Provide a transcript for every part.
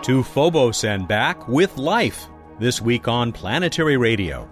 To Phobos and back with life, this week on Planetary Radio.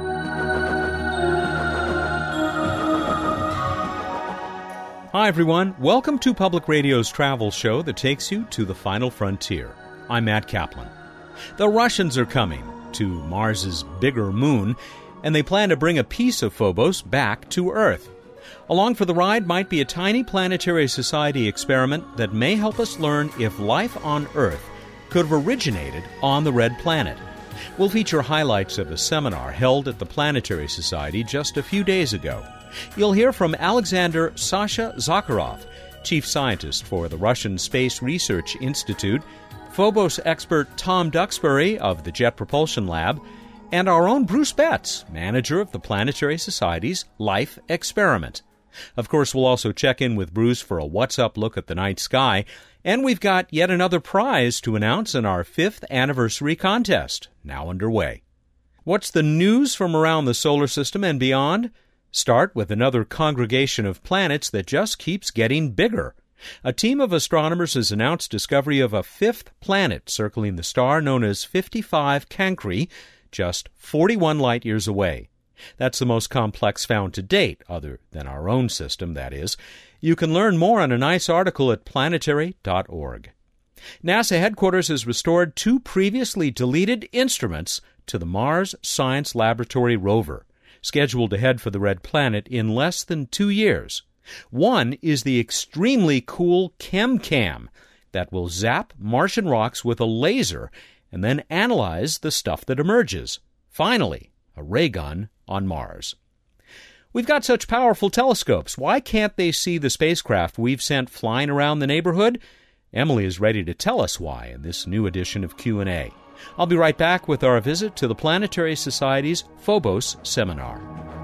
Hi everyone, welcome to Public Radio's travel show that takes you to the final frontier. I'm Matt Kaplan. The Russians are coming to Mars's bigger moon, and they plan to bring a piece of Phobos back to Earth. Along for the ride might be a tiny Planetary Society experiment that may help us learn if life on Earth could have originated on the Red Planet. We'll feature highlights of a seminar held at the Planetary Society just a few days ago. You'll hear from Alexander Sasha Zakharov, chief scientist for the Russian Space Research Institute, Phobos expert Tom Duxbury of the Jet Propulsion Lab, and our own Bruce Betts, manager of the Planetary Society's Life Experiment. Of course, we'll also check in with Bruce for a What's Up look at the night sky, and we've got yet another prize to announce in our 5th anniversary contest, now underway. What's the news from around the solar system and beyond? Start with another congregation of planets that just keeps getting bigger. A team of astronomers has announced discovery of a 5th planet circling the star known as 55 Cancri, just 41 light-years away. That's the most complex found to date, other than our own system, that is. You can learn more on a nice article at planetary.org. NASA headquarters has restored 2 previously deleted instruments to the Mars Science Laboratory rover, scheduled to head for the Red Planet in less than 2 years. One is the extremely cool ChemCam that will zap Martian rocks with a laser and then analyze the stuff that emerges. Finally, a ray gun on Mars. We've got such powerful telescopes. Why can't they see the spacecraft we've sent flying around the neighborhood? Emily is ready to tell us why in this new edition of Q&A. I'll be right back with our visit to the Planetary Society's Phobos seminar.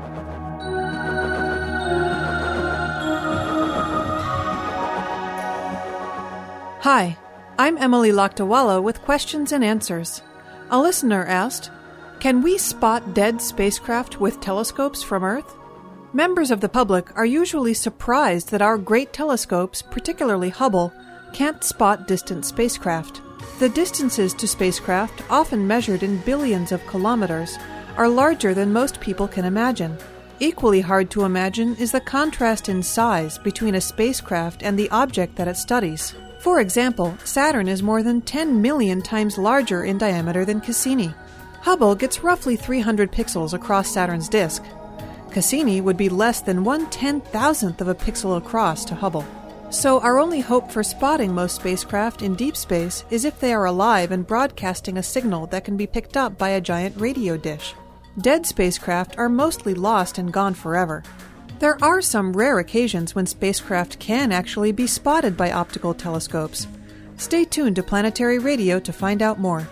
Hi, I'm Emily Lakdawala with questions and answers. A listener asked, can we spot dead spacecraft with telescopes from Earth? Members of the public are usually surprised that our great telescopes, particularly Hubble, can't spot distant spacecraft. The distances to spacecraft, often measured in billions of kilometers, are larger than most people can imagine. Equally hard to imagine is the contrast in size between a spacecraft and the object that it studies. For example, Saturn is more than 10 million times larger in diameter than Cassini. Hubble gets roughly 300 pixels across Saturn's disk. Cassini would be less than 1/10,000th of a pixel across to Hubble. So our only hope for spotting most spacecraft in deep space is if they are alive and broadcasting a signal that can be picked up by a giant radio dish. Dead spacecraft are mostly lost and gone forever. There are some rare occasions when spacecraft can actually be spotted by optical telescopes. Stay tuned to Planetary Radio to find out more.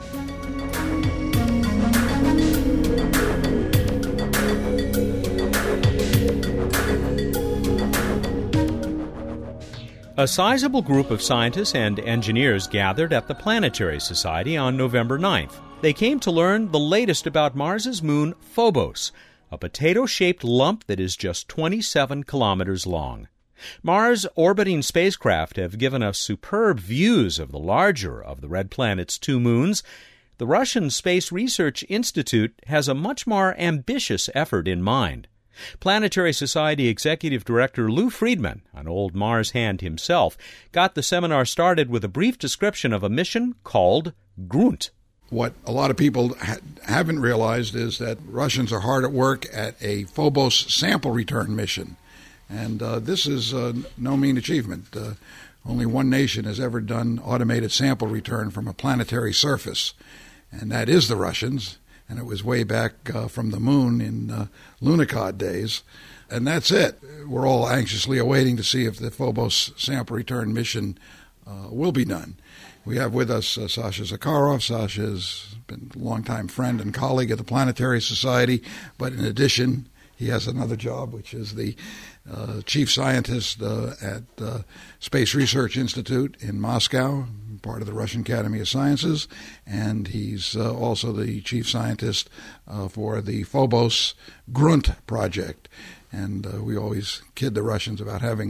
A sizable group of scientists and engineers gathered at the Planetary Society on November 9th. They came to learn the latest about Mars's moon, Phobos, a potato-shaped lump that is just 27 kilometers long. Mars orbiting spacecraft have given us superb views of the larger of the Red Planet's 2 moons. The Russian Space Research Institute has a much more ambitious effort in mind. Planetary Society Executive Director Lou Friedman, an old Mars hand himself, got the seminar started with a brief description of a mission called Grunt. What a lot of people haven't realized is that Russians are hard at work at a Phobos sample return mission. And this is no mean achievement. Only one nation has ever done automated sample return from a planetary surface, and that is the Russians. And it was way back from the moon in Lunokhod days. And that's it. We're all anxiously awaiting to see if the Phobos sample return mission will be done. We have with us Sasha Zakharov. Sasha has been a longtime friend and colleague at the Planetary Society, but in addition, he has another job, which is the chief scientist at the Space Research Institute in Moscow, part of the Russian Academy of Sciences, and he's also the chief scientist for the Phobos Grunt project. And we always kid the Russians about having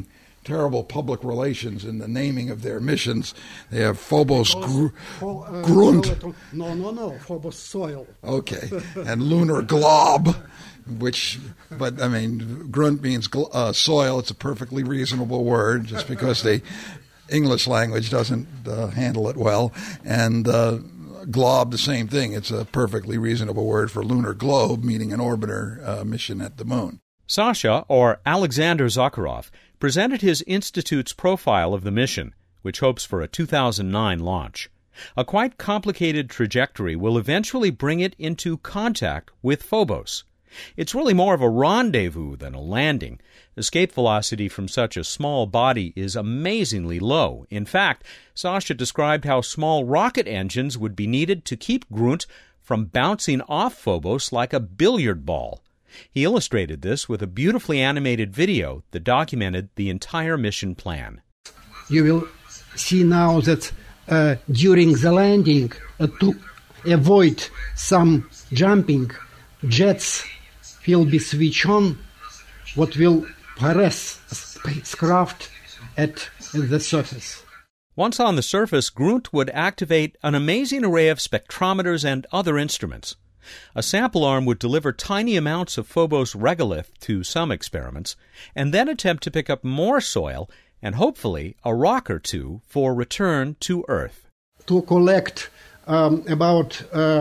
terrible public relations in the naming of their missions. They have Phobos Grunt. No, Phobos soil. Okay, and Lunar Glob, but I mean, Grunt means soil. It's a perfectly reasonable word, just because the English language doesn't handle it well. And Glob, the same thing. It's a perfectly reasonable word for lunar globe, meaning an orbiter mission at the moon. Sasha, or Alexander Zakharov, presented his institute's profile of the mission, which hopes for a 2009 launch. A quite complicated trajectory will eventually bring it into contact with Phobos. It's really more of a rendezvous than a landing. Escape velocity from such a small body is amazingly low. In fact, Sasha described how small rocket engines would be needed to keep Grunt from bouncing off Phobos like a billiard ball. He illustrated this with a beautifully animated video that documented the entire mission plan. You will see now that during the landing, to avoid some jumping, jets will be switched on, what will harass a spacecraft at the surface. Once on the surface, Grunt would activate an amazing array of spectrometers and other instruments. A sample arm would deliver tiny amounts of Phobos regolith to some experiments, and then attempt to pick up more soil and hopefully a rock or two for return to Earth. To collect about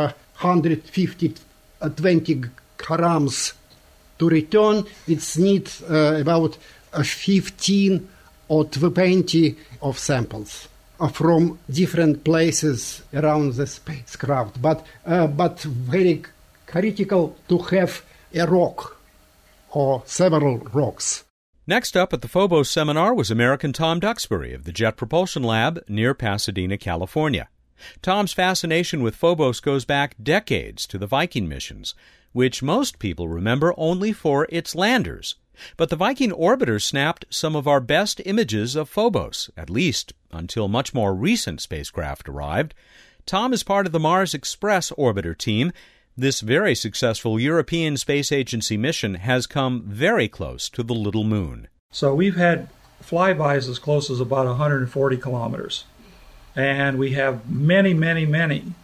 120 grams to return, it's need about 15 or 20 of samples from different places around the spacecraft. But very critical to have a rock or several rocks. Next up at the Phobos seminar was American Tom Duxbury of the Jet Propulsion Lab near Pasadena, California. Tom's fascination with Phobos goes back decades to the Viking missions, which most people remember only for its landers. But the Viking orbiter snapped some of our best images of Phobos, at least until much more recent spacecraft arrived. Tom is part of the Mars Express orbiter team. This very successful European Space Agency mission has come very close to the Little Moon. So we've had flybys as close as about 140 kilometers. And we have many within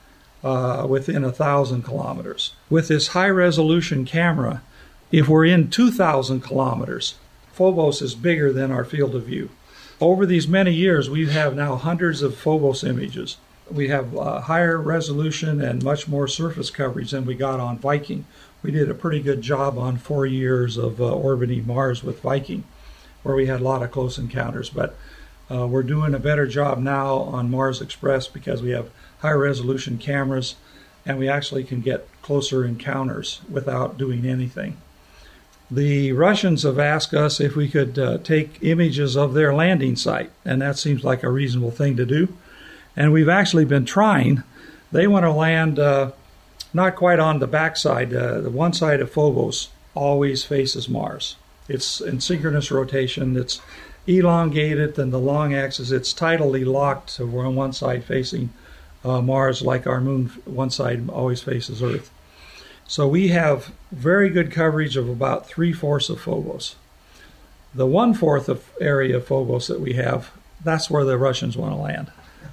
1,000 kilometers. With this high-resolution camera, if we're in 2,000 kilometers, Phobos is bigger than our field of view. Over these many years, we have now hundreds of Phobos images. We have higher resolution and much more surface coverage than we got on Viking. We did a pretty good job on 4 years of orbiting Mars with Viking, where we had a lot of close encounters. But we're doing a better job now on Mars Express because we have higher resolution cameras and we actually can get closer encounters without doing anything. The Russians have asked us if we could take images of their landing site, and that seems like a reasonable thing to do. And we've actually been trying. They want to land not quite on the backside. The one side of Phobos always faces Mars. It's in synchronous rotation. It's elongated, and the long axis, it's tidally locked, so we're on one side facing Mars, like our moon, one side always faces Earth. So we have very good coverage of about 3/4 of Phobos. The 1/4 of area of Phobos that we have, that's where the Russians want to land.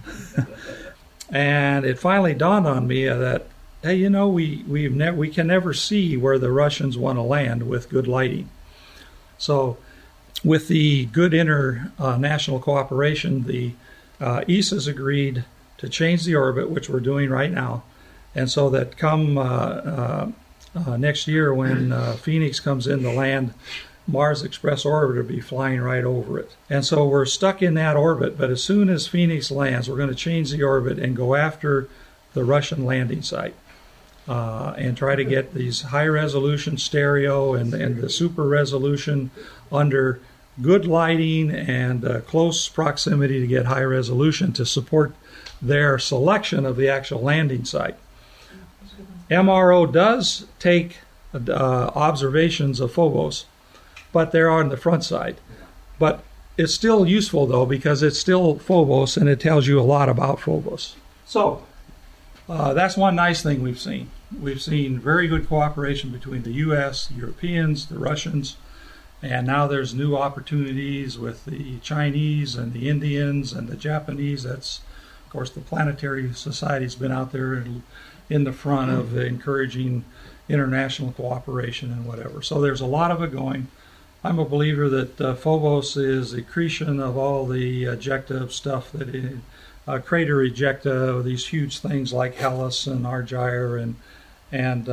And it finally dawned on me that, hey, you know, we can never see where the Russians want to land with good lighting. So with the good international cooperation, the ESA's agreed to change the orbit, which we're doing right now. And so that come next year when Phoenix comes in to land, Mars Express orbiter will be flying right over it. And so we're stuck in that orbit, but as soon as Phoenix lands, we're going to change the orbit and go after the Russian landing site and try to get these high-resolution stereo and the super resolution under good lighting and close proximity to get high resolution to support their selection of the actual landing site. MRO does take observations of Phobos, but they're on the front side. But it's still useful, though, because it's still Phobos, and it tells you a lot about Phobos. So that's one nice thing we've seen. We've seen very good cooperation between the U.S., the Europeans, the Russians, And now there's new opportunities with the Chinese and the Indians and the Japanese. That's, of course, the Planetary Society's been out there in the front of encouraging international cooperation and whatever. So there's a lot of it going. I'm a believer that Phobos is accretion of all the ejecta stuff that crater ejecta, these huge things like Hellas and Argyre and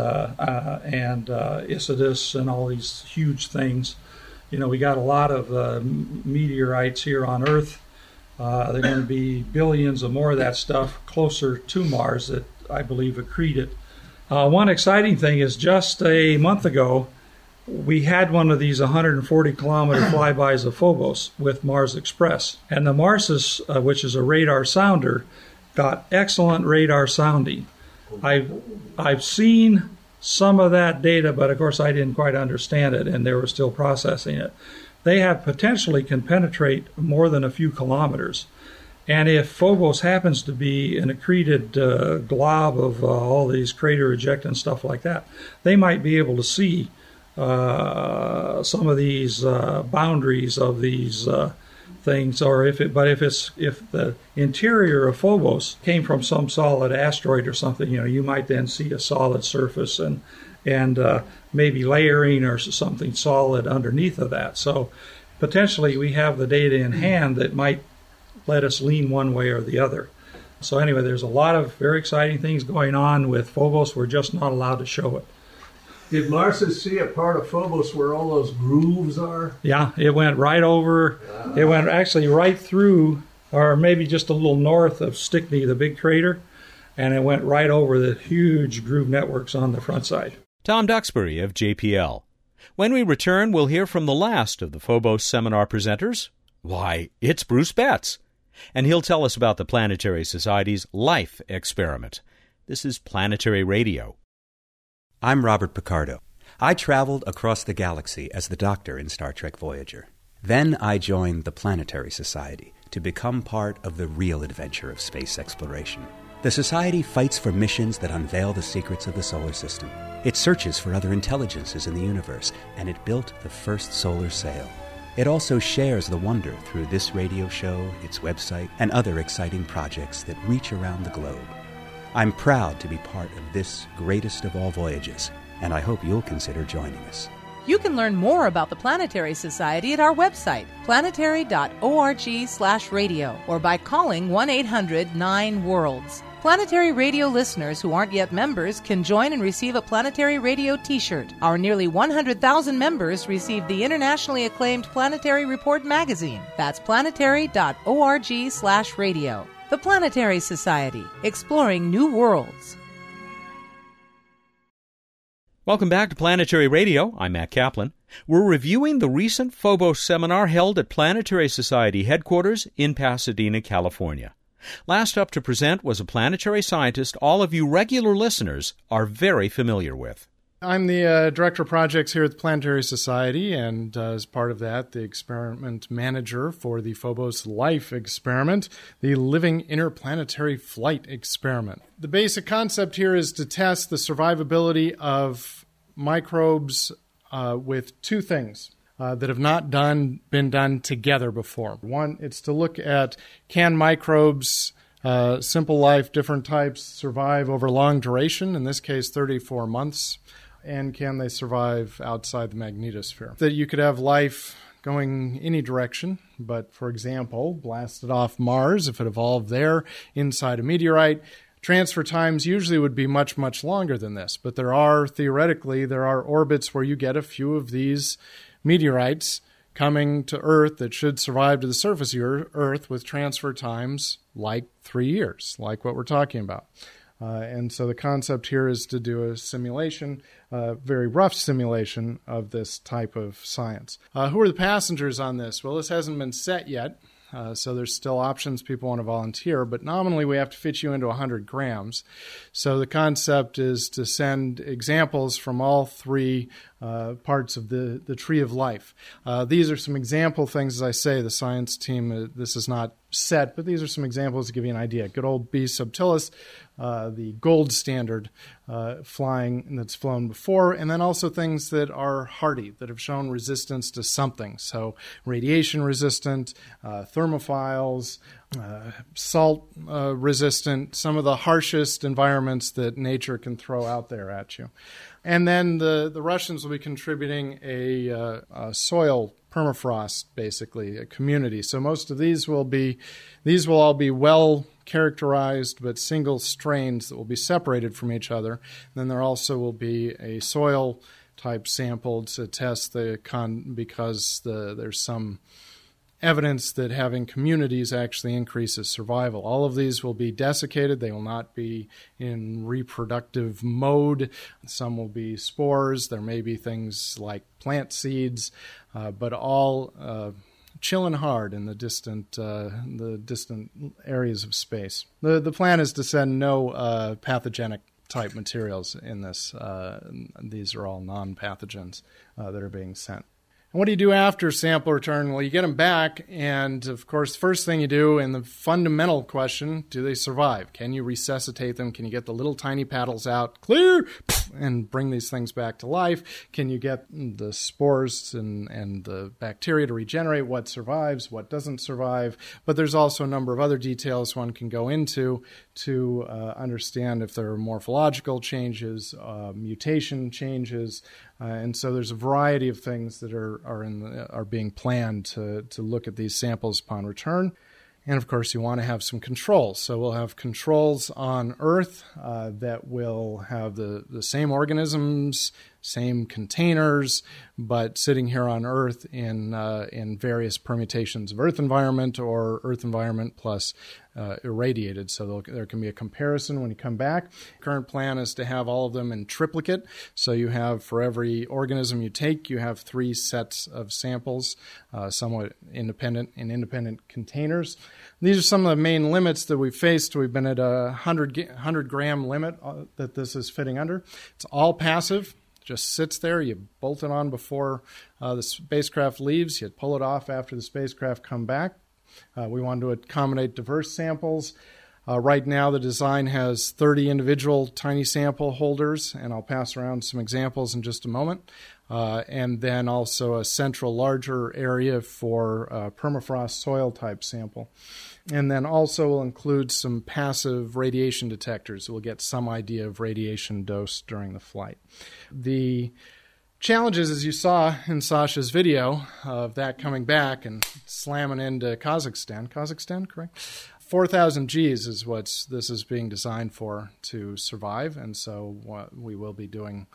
Isidis and all these huge things. You know, we got a lot of meteorites here on Earth. There are going to be billions of more of that stuff closer to Mars that I believe accreted. One exciting thing is just a month ago, we had one of these 140-kilometer flybys of Phobos with Mars Express. And the Marsus, which is a radar sounder, got excellent radar sounding. I've seen some of that data, but of course I didn't quite understand it, and they were still processing it. They have potentially can penetrate more than a few kilometers. And if Phobos happens to be an accreted glob of all these crater ejecta and stuff like that, they might be able to see some of these boundaries of these things, or if the interior of Phobos came from some solid asteroid or something, you know, you might then see a solid surface and maybe layering or something solid underneath of that. So potentially we have the data in hand that might let us lean one way or the other. So anyway, there's a lot of very exciting things going on with Phobos. We're just not allowed to show it. Did Marsus see a part of Phobos where all those grooves are? Yeah, it went right over. It went actually right through, or maybe just a little north of Stickney, the big crater, and it went right over the huge groove networks on the front side. Tom Duxbury of JPL. When we return, we'll hear from the last of the Phobos seminar presenters. Why, it's Bruce Betts. And he'll tell us about the Planetary Society's Life experiment. This is Planetary Radio. I'm Robert Picardo. I traveled across the galaxy as the Doctor in Star Trek Voyager. Then I joined the Planetary Society to become part of the real adventure of space exploration. The Society fights for missions that unveil the secrets of the solar system. It searches for other intelligences in the universe, and it built the first solar sail. It also shares the wonder through this radio show, its website, and other exciting projects that reach around the globe. I'm proud to be part of this greatest of all voyages, and I hope you'll consider joining us. You can learn more about the Planetary Society at our website, planetary.org/radio, or by calling 1-800-9-WORLDS. Planetary Radio listeners who aren't yet members can join and receive a Planetary Radio t-shirt. Our nearly 100,000 members receive the internationally acclaimed Planetary Report magazine. That's planetary.org/radio. The Planetary Society, exploring new worlds. Welcome back to Planetary Radio. I'm Matt Kaplan. We're reviewing the recent Phobos seminar held at Planetary Society headquarters in Pasadena, California. Last up to present was a planetary scientist all of you regular listeners are very familiar with. I'm the Director of Projects here at the Planetary Society, and as part of that, the experiment manager for the Phobos Life experiment, the Living Interplanetary Flight experiment. The basic concept here is to test the survivability of microbes with two things that have not been done together before. One, it's to look at can microbes, simple life, different types, survive over long duration, in this case 34 months, and can they survive outside the magnetosphere? That you could have life going any direction, but for example, blasted off Mars, if it evolved there inside a meteorite, transfer times usually would be much, much longer than this. But there are orbits where you get a few of these meteorites coming to Earth that should survive to the surface of Earth with transfer times like 3 years, like what we're talking about. And so the concept here is to do a simulation, a very rough simulation of this type of science. Who are the passengers on this? Well, this hasn't been set yet, so there's still options people want to volunteer, but nominally we have to fit you into 100 grams. So the concept is to send examples from all three parts of the tree of life. These are some example things. As I say, the science team, this is not set, but these are some examples to give you an idea. Good old B subtilis, the gold standard flying that's flown before, and then also things that are hardy, that have shown resistance to something. So radiation resistant, thermophiles, salt resistant, some of the harshest environments that nature can throw out there at you. And then the Russians will be contributing a soil permafrost, basically, a community. So most of these will all be well characterized, but single strains that will be separated from each other. And then there also will be a soil type sample to test because there's some evidence that having communities actually increases survival. All of these will be desiccated. They will not be in reproductive mode. Some will be spores. There may be things like plant seeds, but all chilling hard in the distant areas of space. The plan is to send no pathogenic type materials in this. These are all non-pathogens that are being sent. And what do you do after sample return? Well, you get them back, and of course, the first thing you do, and the fundamental question, do they survive? Can you resuscitate them? Can you get the little tiny paddles out, clear, and bring these things back to life? Can you get the spores and the bacteria to regenerate? What survives? What doesn't survive? But there's also a number of other details one can go into to understand if there are morphological changes, mutation changes, and so there's a variety of things that are being planned to look at these samples upon return. And of course, you want to have some controls. So we'll have controls on Earth that will have the same organisms, same containers, but sitting here on Earth in various permutations of Earth environment or Earth environment plus irradiated. So there can be a comparison when you come back. Current plan is to have all of them in triplicate. So you have, for every organism you take, you have 3 sets of samples, somewhat independent in independent containers. These are some of the main limits that we've faced. We've been at a 100-gram limit that this is fitting under. It's all passive. Just sits there. You bolt it on before the spacecraft leaves. You pull it off after the spacecraft come back. We want to accommodate diverse samples. Right now, the design has 30 individual tiny sample holders, and I'll pass around some examples in just a moment. And then also a central larger area for permafrost soil type sample. And then also will include some passive radiation detectors. We'll get some idea of radiation dose during the flight. The challenges, as you saw in Sasha's video, of that coming back and slamming into Kazakhstan. Kazakhstan, correct? 4,000 Gs is what this is being designed for to survive, and so we will be doing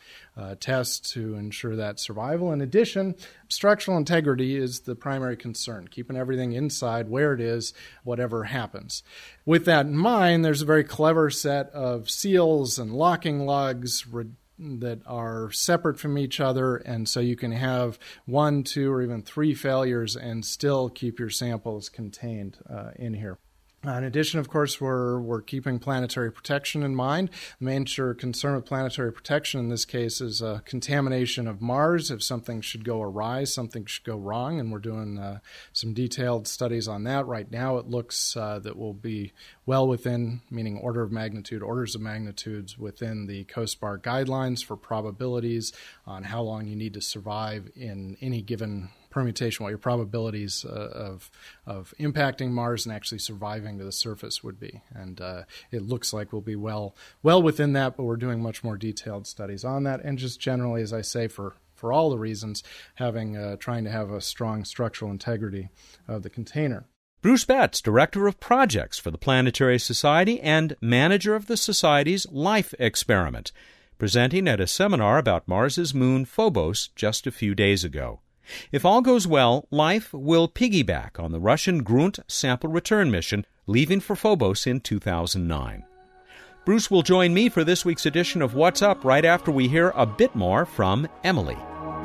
tests to ensure that survival. In addition, structural integrity is the primary concern, keeping everything inside where it is, whatever happens. With that in mind, there's a very clever set of seals and locking lugs that are separate from each other, and so you can have 1, 2, or even 3 failures and still keep your samples contained in here. In addition, of course, we're keeping planetary protection in mind. The main concern with planetary protection in this case is contamination of Mars. If something should go awry, something should go wrong, and we're doing some detailed studies on that. Right now it looks that we'll be well within, meaning orders of magnitudes within the COSPAR guidelines for probabilities on how long you need to survive in any given permutation, what your probabilities of impacting Mars and actually surviving to the surface would be. And it looks like we'll be well within that, but we're doing much more detailed studies on that. And just generally, as I say, for all the reasons, trying to have a strong structural integrity of the container. Bruce Betts, Director of Projects for the Planetary Society and manager of the Society's Life Experiment, presenting at a seminar about Mars's moon Phobos just a few days ago. If all goes well, Life will piggyback on the Russian Grunt sample return mission, leaving for Phobos in 2009. Bruce will join me for this week's edition of What's Up right after we hear a bit more from Emily.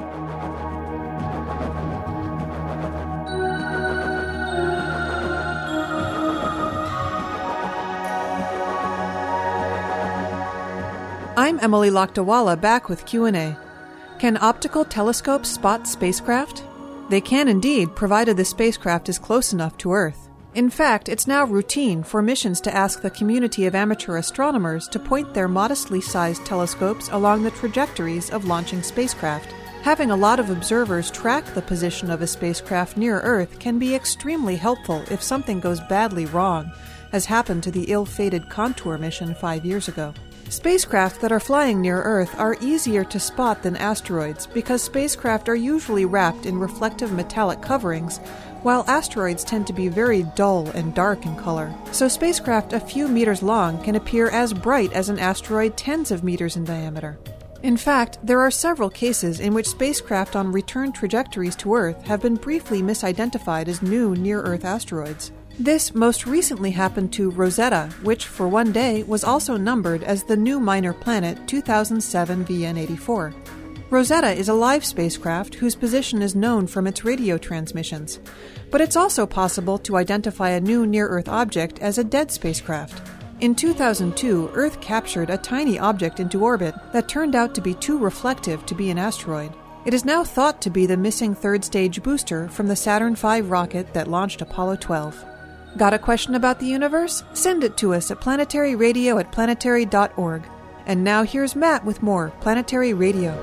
I'm Emily Lakdawala, back with Q&A. Can optical telescopes spot spacecraft? They can indeed, provided the spacecraft is close enough to Earth. In fact, it's now routine for missions to ask the community of amateur astronomers to point their modestly sized telescopes along the trajectories of launching spacecraft. Having a lot of observers track the position of a spacecraft near Earth can be extremely helpful if something goes badly wrong, as happened to the ill-fated Contour mission 5 years ago. Spacecraft that are flying near Earth are easier to spot than asteroids because spacecraft are usually wrapped in reflective metallic coverings, while asteroids tend to be very dull and dark in color. So spacecraft a few meters long can appear as bright as an asteroid tens of meters in diameter. In fact, there are several cases in which spacecraft on return trajectories to Earth have been briefly misidentified as new near-Earth asteroids. This most recently happened to Rosetta, which for one day was also numbered as the new minor planet 2007 VN84. Rosetta is a live spacecraft whose position is known from its radio transmissions, but it's also possible to identify a new near-Earth object as a dead spacecraft. In 2002, Earth captured a tiny object into orbit that turned out to be too reflective to be an asteroid. It is now thought to be the missing third-stage booster from the Saturn V rocket that launched Apollo 12. Got a question about the universe? Send it to us at planetaryradio@planetary.org. And now here's Matt with more Planetary Radio.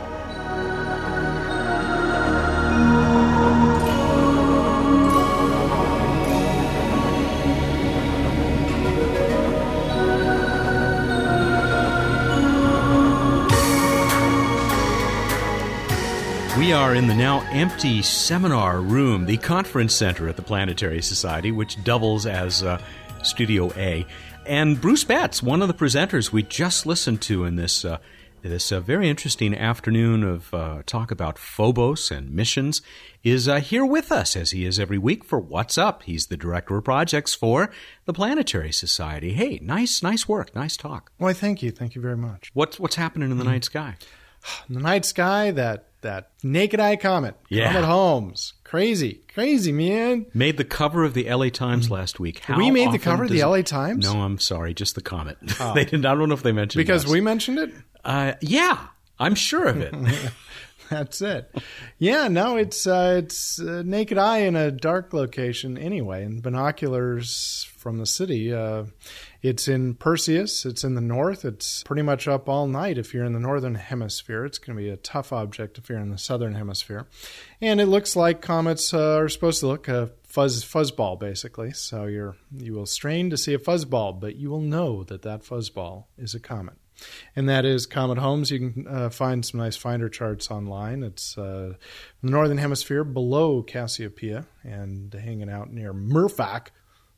We are in the now empty seminar room, the conference center at the Planetary Society, which doubles as Studio A. And Bruce Betts, one of the presenters we just listened to in this very interesting afternoon of talk about Phobos and missions, is here with us, as he is every week, for What's Up. He's the Director of Projects for the Planetary Society. Hey, nice work, nice talk. Why, thank you. Thank you very much. What's happening in the night sky? In the night sky, that naked eye comet. Yeah. Comet Holmes. Crazy, man. Made the cover of the LA Times last week. We made the cover of the LA Times? No, I'm sorry, just the comet. Oh. They didn't. I don't know if they mentioned it. Because we mentioned it? Yeah, I'm sure of it. That's it. Yeah, no, it's naked eye in a dark location anyway, and binoculars from the city. It's in Perseus. It's in the north. It's pretty much up all night if you're in the northern hemisphere. It's going to be a tough object if you're in the southern hemisphere. And it looks like comets are supposed to look a fuzzball, basically. So you will strain to see a fuzzball, but you will know that fuzzball is a comet. And that is Comet Holmes. You can find some nice finder charts online. It's the northern hemisphere below Cassiopeia and hanging out near Murphak.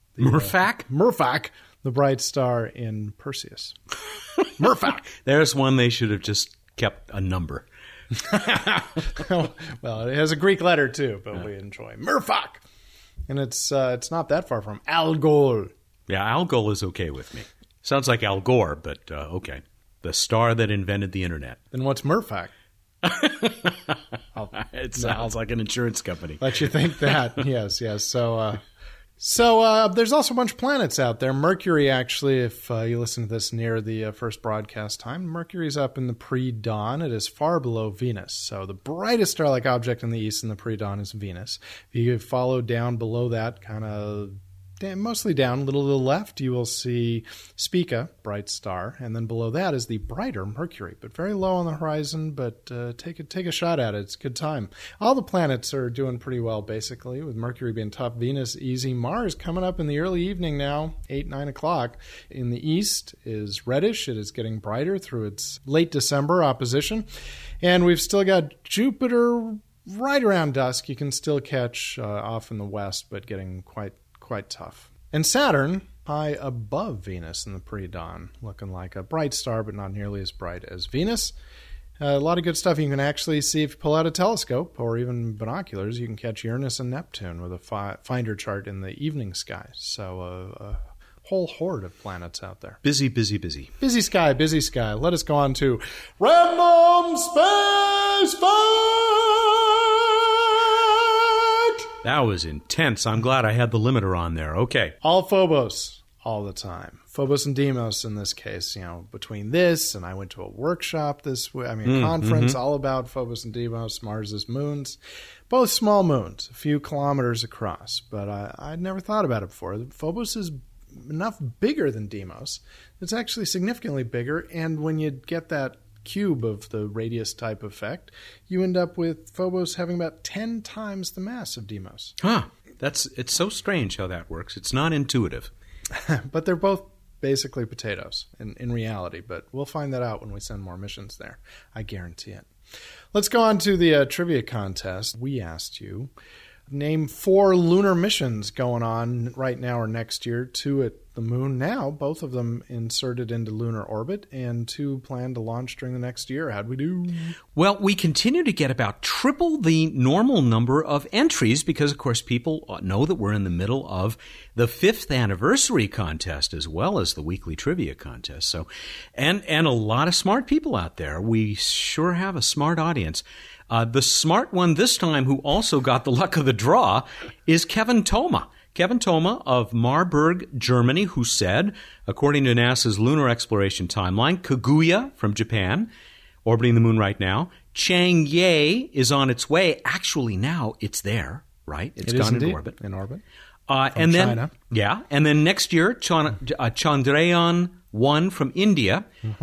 Murphak, the bright star in Perseus. Murphak. There's one they should have just kept a number. Well, it has a Greek letter too, but we enjoy Murphak. And it's not that far from Algol. Yeah, Algol is okay with me. Sounds like Al Gore, but okay. The star that invented the internet. Then what's Murphak? It sounds like an insurance company. Let you think that. Yes. So there's also a bunch of planets out there. Mercury, actually, if you listen to this near the first broadcast time, Mercury's up in the pre-dawn. It is far below Venus. So the brightest star-like object in the east in the pre-dawn is Venus. If you follow down below that, kind of mostly down, a little to the left, you will see Spica, bright star, and then below that is the brighter Mercury, but very low on the horizon, but take a shot at it. It's a good time. All the planets are doing pretty well, basically, with Mercury being top, Venus easy. Mars coming up in the early evening now, 8, 9 o'clock. In the east is reddish. It is getting brighter through its late December opposition. And we've still got Jupiter right around dusk. You can still catch off in the west, but getting quite tough. And Saturn, high above Venus in the pre-dawn, looking like a bright star, but not nearly as bright as Venus. A lot of good stuff. You can actually see if you pull out a telescope or even binoculars, you can catch Uranus and Neptune with a finder chart in the evening sky. So a whole horde of planets out there. Busy. Busy sky. Let us go on to Random Space Fact! That was intense. I'm glad I had the limiter on there. Okay. All Phobos all the time. Phobos and Deimos in this case, between this and I went to a workshop this week, a conference all about Phobos and Deimos, Mars's moons. Both small moons, a few kilometers across, but I'd never thought about it before. Phobos is enough bigger than Deimos. It's actually significantly bigger, and when you get that cube of the radius type effect, you end up with Phobos having about 10 times the mass of Deimos. It's so strange how that works. It's not intuitive. But they're both basically potatoes in reality, but we'll find that out when we send more missions there. I guarantee it. Let's go on to the trivia contest. We asked you, name 4 lunar missions going on right now or next year, 2 at the moon now, both of them inserted into lunar orbit, and 2 planned to launch during the next year. How'd we do? Well, we continue to get about triple the normal number of entries because, of course, people know that we're in the middle of the 5th anniversary contest as well as the weekly trivia contest. So, and a lot of smart people out there. We sure have a smart audience. The smart one this time, who also got the luck of the draw, is Kevin Thoma. Kevin Thoma of Marburg, Germany, who said, according to NASA's lunar exploration timeline, Kaguya from Japan, orbiting the moon right now. Chang'e is on its way. Actually, now it's there, right? It's gone into orbit. In orbit. And then, China. Yeah. And then next year, Chandrayaan-1 from India,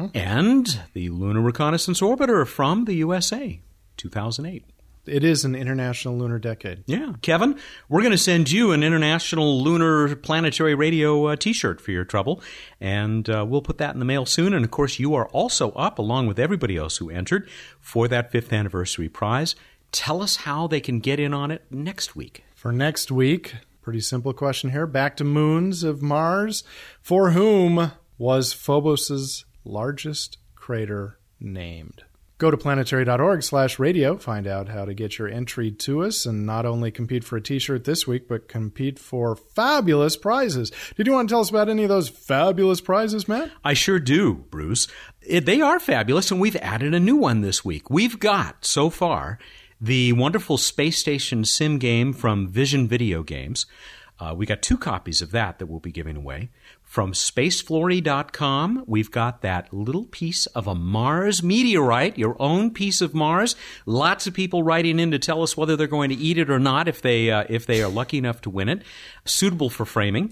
and the Lunar Reconnaissance Orbiter from the USA, 2008. It is an international lunar decade. Yeah. Kevin, we're going to send you an International Lunar Planetary Radio T-shirt for your trouble, and we'll put that in the mail soon. And, of course, you are also up, along with everybody else who entered, for that 5th anniversary prize. Tell us how they can get in on it next week. For next week, pretty simple question here. Back to moons of Mars. For whom was Phobos' largest crater named? Go to planetary.org/radio, find out how to get your entry to us, and not only compete for a T-shirt this week, but compete for fabulous prizes. Did you want to tell us about any of those fabulous prizes, Matt? I sure do, Bruce. They are fabulous, and we've added a new one this week. We've got, so far, the wonderful Space Station sim game from Vision Video Games. We got 2 copies of that we'll be giving away. From spaceflory.com, we've got that little piece of a Mars meteorite, your own piece of Mars. Lots of people writing in to tell us whether they're going to eat it or not if they are lucky enough to win it. Suitable for framing.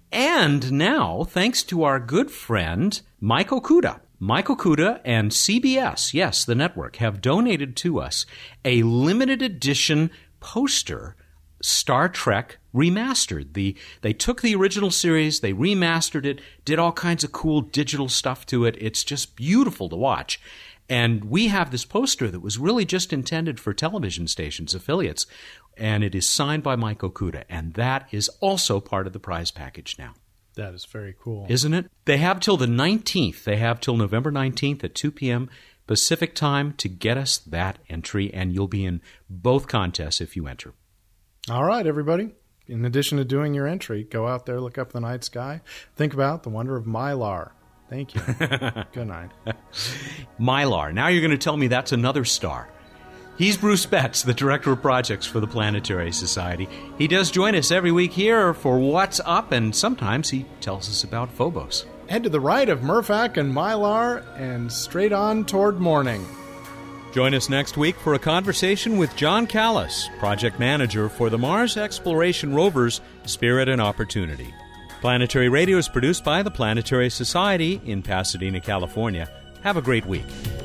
And now, thanks to our good friend Mike Okuda. Mike Okuda and CBS, yes, the network, have donated to us a limited edition poster, Star Trek Remastered. They took the original series, they remastered it, did all kinds of cool digital stuff to it. It's just beautiful to watch. And we have this poster that was really just intended for television stations, affiliates, and it is signed by Mike Okuda, and that is also part of the prize package now. That is very cool. Isn't it? They have till the 19th. They have till November 19th at 2 p.m. Pacific time to get us that entry, and you'll be in both contests if you enter. All right, everybody. In addition to doing your entry, go out there, look up the night sky, think about the wonder of Mylar. Thank you. Good night. Mylar. Now you're going to tell me that's another star. He's Bruce Betts, the Director of Projects for the Planetary Society. He does join us every week here for What's Up, and sometimes he tells us about Phobos. Head to the right of Murphak and Mylar and straight on toward morning. Join us next week for a conversation with John Callis, Project Manager for the Mars Exploration Rovers Spirit and Opportunity. Planetary Radio is produced by the Planetary Society in Pasadena, California. Have a great week.